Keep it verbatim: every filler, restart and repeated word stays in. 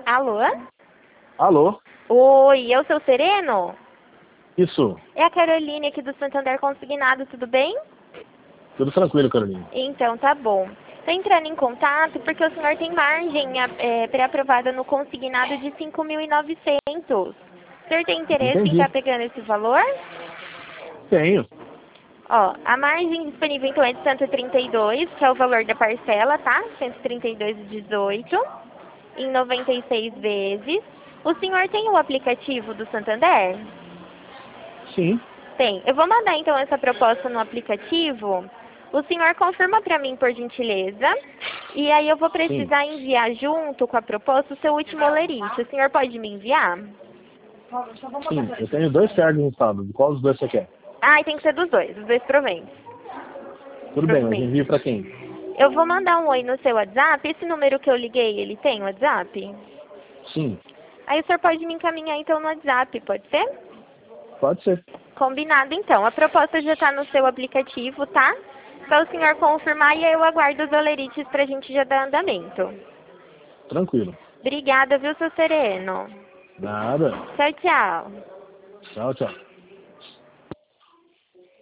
Alô? Alô? Oi, é o seu Sereno? Isso. É a Caroline aqui do Santander Consignado, tudo bem? Tudo tranquilo, Carolina. Então, tá bom. Tô entrando em contato porque o senhor tem margem é, pré-aprovada no consignado de cinco mil e novecentos. O senhor tem interesse em Entendi. estar pegando esse valor? Tenho. Ó, a margem disponível então é de cento e trinta e dois, que é o valor da parcela, tá? cento e trinta e dois e dezoito, em noventa e seis vezes. O senhor tem o aplicativo do Santander? Sim. Tem. Eu vou mandar então essa proposta no aplicativo. O senhor confirma para mim, por gentileza. E aí eu vou Sim. precisar enviar junto com a proposta o seu último olerite. O senhor pode me enviar? Sim. Eu tenho dois cards no estado. De qual dos dois você quer? Ah, tem que ser dos dois, dos dois proventos. Tudo bem, mas envio pra quem? Eu vou mandar um oi no seu WhatsApp. Esse número que eu liguei, ele tem WhatsApp? Sim. Aí o senhor pode me encaminhar então no WhatsApp, pode ser? Pode ser. Combinado então. A proposta já está no seu aplicativo, tá? Só o senhor confirmar e aí eu aguardo os olerites pra gente já dar andamento. Tranquilo. Obrigada, viu, seu Sereno? Nada. Tchau, tchau. Tchau, tchau.